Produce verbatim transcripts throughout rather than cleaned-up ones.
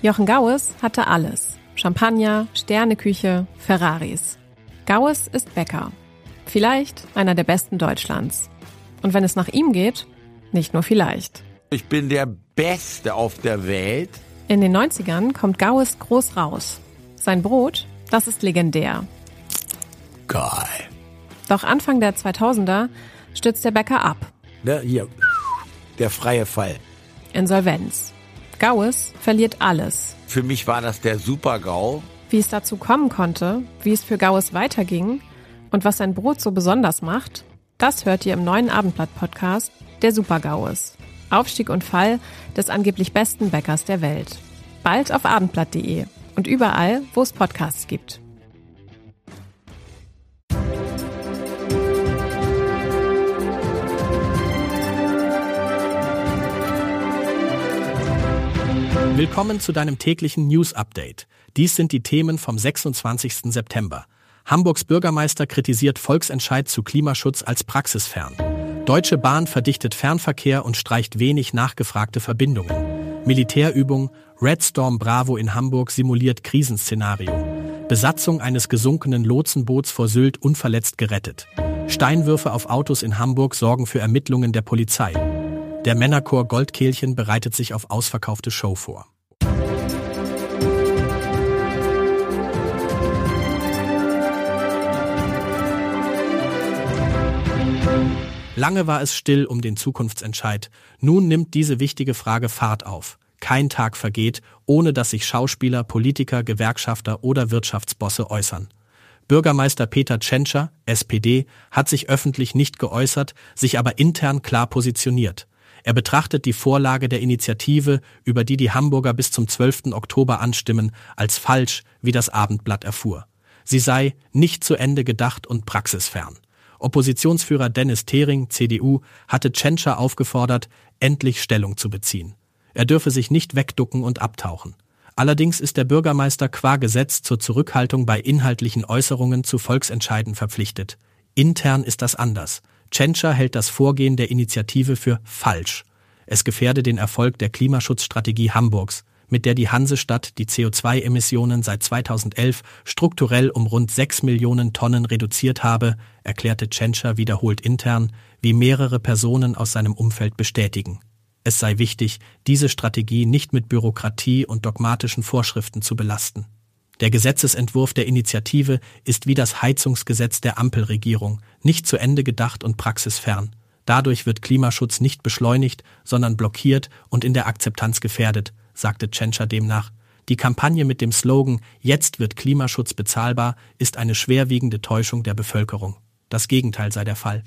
Jochen Gaues hatte alles. Champagner, Sterneküche, Ferraris. Gaues ist Bäcker. Vielleicht einer der besten Deutschlands. Und wenn es nach ihm geht, nicht nur vielleicht. Ich bin der Beste auf der Welt. In den neunzigern kommt Gaues groß raus. Sein Brot, das ist legendär. Geil. Doch Anfang der zweitausender stürzt der Bäcker ab. Ne, hier, der freie Fall. Insolvenz. Gaues verliert alles. Für mich war das der Super-GAU. Wie es dazu kommen konnte, wie es für Gaues weiterging und was sein Brot so besonders macht, das hört ihr im neuen Abendblatt-Podcast Der Super-Gaues. Aufstieg und Fall des angeblich besten Bäckers der Welt. Bald auf abendblatt punkt de und überall, wo es Podcasts gibt. Willkommen zu deinem täglichen News-Update. Dies sind die Themen vom sechsundzwanzigsten September. Hamburgs Bürgermeister kritisiert Volksentscheid zu Klimaschutz als praxisfern. Deutsche Bahn verdichtet Fernverkehr und streicht wenig nachgefragte Verbindungen. Militärübung, Red Storm Bravo in Hamburg simuliert Krisenszenario. Besatzung eines gesunkenen Lotsenboots vor Sylt unverletzt gerettet. Steinwürfe auf Autos in Hamburg sorgen für Ermittlungen der Polizei. Der Männerchor Goldkehlchen bereitet sich auf ausverkaufte Show vor. Lange war es still um den Zukunftsentscheid. Nun nimmt diese wichtige Frage Fahrt auf. Kein Tag vergeht, ohne dass sich Schauspieler, Politiker, Gewerkschafter oder Wirtschaftsbosse äußern. Bürgermeister Peter Tschentscher, S P D, hat sich öffentlich nicht geäußert, sich aber intern klar positioniert. Er betrachtet die Vorlage der Initiative, über die die Hamburger bis zum zwölften Oktober anstimmen, als falsch, wie das Abendblatt erfuhr. Sie sei nicht zu Ende gedacht und praxisfern. Oppositionsführer Dennis Thering, C D U, hatte Tschentscher aufgefordert, endlich Stellung zu beziehen. Er dürfe sich nicht wegducken und abtauchen. Allerdings ist der Bürgermeister qua Gesetz zur Zurückhaltung bei inhaltlichen Äußerungen zu Volksentscheiden verpflichtet. Intern ist das anders. Tschentscher hält das Vorgehen der Initiative für falsch. Es gefährde den Erfolg der Klimaschutzstrategie Hamburgs, mit der die Hansestadt die C O zwei Emissionen seit zweitausendelf strukturell um rund sechs Millionen Tonnen reduziert habe, erklärte Tschentscher wiederholt intern, wie mehrere Personen aus seinem Umfeld bestätigen. Es sei wichtig, diese Strategie nicht mit Bürokratie und dogmatischen Vorschriften zu belasten. Der Gesetzesentwurf der Initiative ist wie das Heizungsgesetz der Ampelregierung, nicht zu Ende gedacht und praxisfern. Dadurch wird Klimaschutz nicht beschleunigt, sondern blockiert und in der Akzeptanz gefährdet, sagte Tschentscher demnach. Die Kampagne mit dem Slogan »Jetzt wird Klimaschutz bezahlbar« ist eine schwerwiegende Täuschung der Bevölkerung. Das Gegenteil sei der Fall.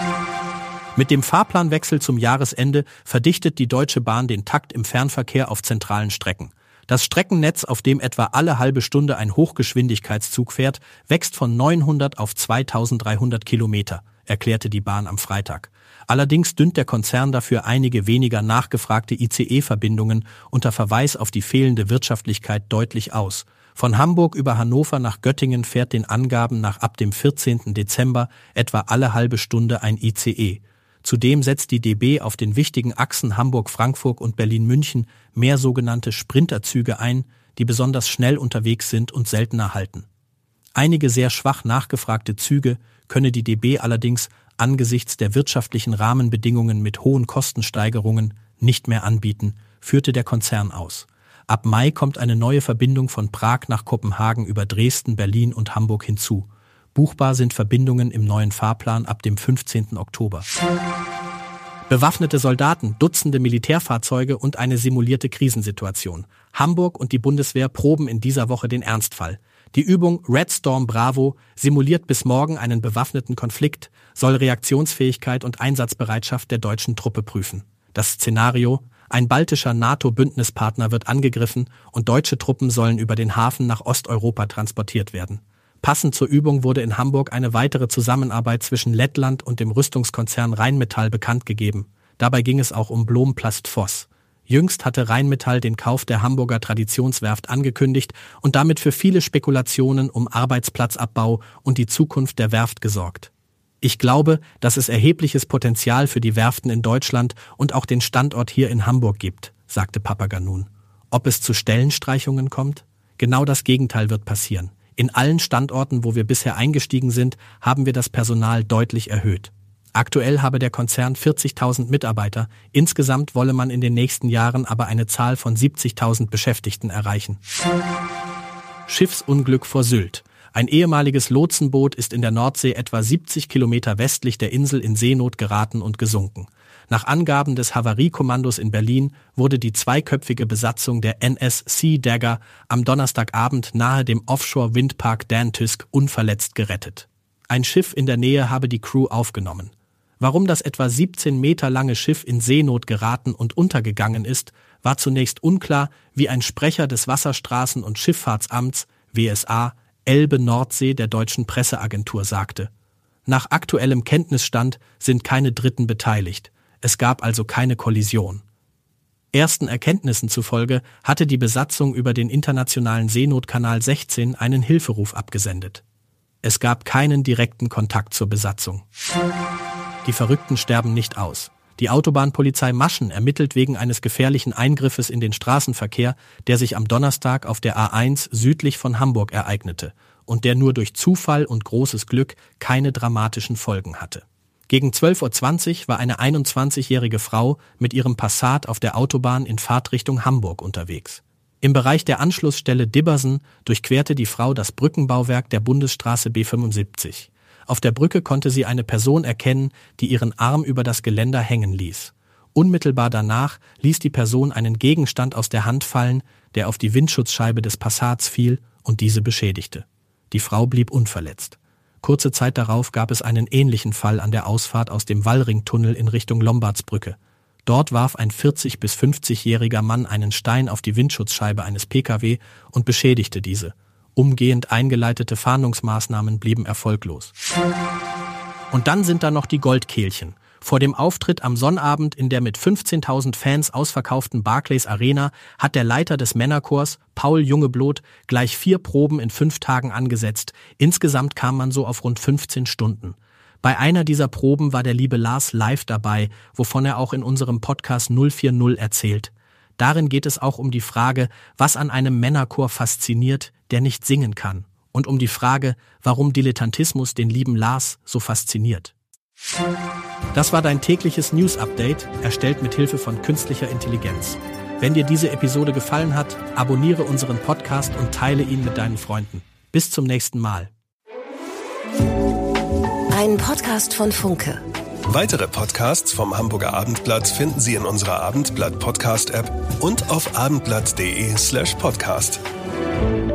Mit dem Fahrplanwechsel zum Jahresende verdichtet die Deutsche Bahn den Takt im Fernverkehr auf zentralen Strecken. Das Streckennetz, auf dem etwa alle halbe Stunde ein Hochgeschwindigkeitszug fährt, wächst von neunhundert auf zweitausenddreihundert Kilometer, erklärte die Bahn am Freitag. Allerdings dünnt der Konzern dafür einige weniger nachgefragte I C E-Verbindungen unter Verweis auf die fehlende Wirtschaftlichkeit deutlich aus. Von Hamburg über Hannover nach Göttingen fährt den Angaben nach ab dem vierzehnten Dezember etwa alle halbe Stunde ein I C E. Zudem setzt die D B auf den wichtigen Achsen Hamburg-Frankfurt und Berlin-München mehr sogenannte Sprinterzüge ein, die besonders schnell unterwegs sind und seltener halten. Einige sehr schwach nachgefragte Züge könne die D B allerdings angesichts der wirtschaftlichen Rahmenbedingungen mit hohen Kostensteigerungen nicht mehr anbieten, führte der Konzern aus. Ab Mai kommt eine neue Verbindung von Prag nach Kopenhagen über Dresden, Berlin und Hamburg hinzu. Buchbar sind Verbindungen im neuen Fahrplan ab dem fünfzehnten Oktober. Bewaffnete Soldaten, Dutzende Militärfahrzeuge und eine simulierte Krisensituation. Hamburg und die Bundeswehr proben in dieser Woche den Ernstfall. Die Übung Red Storm Bravo simuliert bis morgen einen bewaffneten Konflikt, soll Reaktionsfähigkeit und Einsatzbereitschaft der deutschen Truppe prüfen. Das Szenario: Ein baltischer NATO-Bündnispartner wird angegriffen und deutsche Truppen sollen über den Hafen nach Osteuropa transportiert werden. Passend zur Übung wurde in Hamburg eine weitere Zusammenarbeit zwischen Lettland und dem Rüstungskonzern Rheinmetall bekannt gegeben. Dabei ging es auch um Blom-Plast Voss. Jüngst hatte Rheinmetall den Kauf der Hamburger Traditionswerft angekündigt und damit für viele Spekulationen um Arbeitsplatzabbau und die Zukunft der Werft gesorgt. Ich glaube, dass es erhebliches Potenzial für die Werften in Deutschland und auch den Standort hier in Hamburg gibt, sagte Papaganoun. Ob es zu Stellenstreichungen kommt? Genau das Gegenteil wird passieren. In allen Standorten, wo wir bisher eingestiegen sind, haben wir das Personal deutlich erhöht. Aktuell habe der Konzern vierzigtausend Mitarbeiter, insgesamt wolle man in den nächsten Jahren aber eine Zahl von siebzigtausend Beschäftigten erreichen. Schiffsunglück vor Sylt. Ein ehemaliges Lotsenboot ist in der Nordsee etwa siebzig Kilometer westlich der Insel in Seenot geraten und gesunken. Nach Angaben des Havariekommandos in Berlin wurde die zweiköpfige Besatzung der N S Sea Dagger am Donnerstagabend nahe dem Offshore-Windpark Dantysk unverletzt gerettet. Ein Schiff in der Nähe habe die Crew aufgenommen. Warum das etwa siebzehn Meter lange Schiff in Seenot geraten und untergegangen ist, war zunächst unklar, wie ein Sprecher des Wasserstraßen- und Schifffahrtsamts W S A Elbe-Nordsee der deutschen Presseagentur sagte. Nach aktuellem Kenntnisstand sind keine Dritten beteiligt. Es gab also keine Kollision. Ersten Erkenntnissen zufolge hatte die Besatzung über den internationalen Seenotkanal sechzehn einen Hilferuf abgesendet. Es gab keinen direkten Kontakt zur Besatzung. Die Verrückten sterben nicht aus. Die Autobahnpolizei Maschen ermittelt wegen eines gefährlichen Eingriffes in den Straßenverkehr, der sich am Donnerstag auf der A eins südlich von Hamburg ereignete und der nur durch Zufall und großes Glück keine dramatischen Folgen hatte. Gegen zwölf Uhr zwanzig war eine einundzwanzigjährige Frau mit ihrem Passat auf der Autobahn in Fahrtrichtung Hamburg unterwegs. Im Bereich der Anschlussstelle Dibbersen durchquerte die Frau das Brückenbauwerk der Bundesstraße B fünfundsiebzig. Auf der Brücke konnte sie eine Person erkennen, die ihren Arm über das Geländer hängen ließ. Unmittelbar danach ließ die Person einen Gegenstand aus der Hand fallen, der auf die Windschutzscheibe des Passats fiel und diese beschädigte. Die Frau blieb unverletzt. Kurze Zeit darauf gab es einen ähnlichen Fall an der Ausfahrt aus dem Wallringtunnel in Richtung Lombardsbrücke. Dort warf ein vierzig- bis fünfzigjähriger Mann einen Stein auf die Windschutzscheibe eines P K W und beschädigte diese. Umgehend eingeleitete Fahndungsmaßnahmen blieben erfolglos. Und dann sind da noch die Goldkehlchen. Vor dem Auftritt am Sonnabend in der mit fünfzehntausend Fans ausverkauften Barclays Arena hat der Leiter des Männerchors, Paul Jungebloth, gleich vier Proben in fünf Tagen angesetzt. Insgesamt kam man so auf rund fünfzehn Stunden. Bei einer dieser Proben war der liebe Lars live dabei, wovon er auch in unserem Podcast null vier null erzählt. Darin geht es auch um die Frage, was an einem Männerchor fasziniert, der nicht singen kann. Und um die Frage, warum Dilettantismus den lieben Lars so fasziniert. Das war dein tägliches News-Update, erstellt mit Hilfe von künstlicher Intelligenz. Wenn dir diese Episode gefallen hat, abonniere unseren Podcast und teile ihn mit deinen Freunden. Bis zum nächsten Mal. Ein Podcast von Funke. Weitere Podcasts vom Hamburger Abendblatt finden Sie in unserer Abendblatt-Podcast-App und auf abendblatt punkt de slash podcast.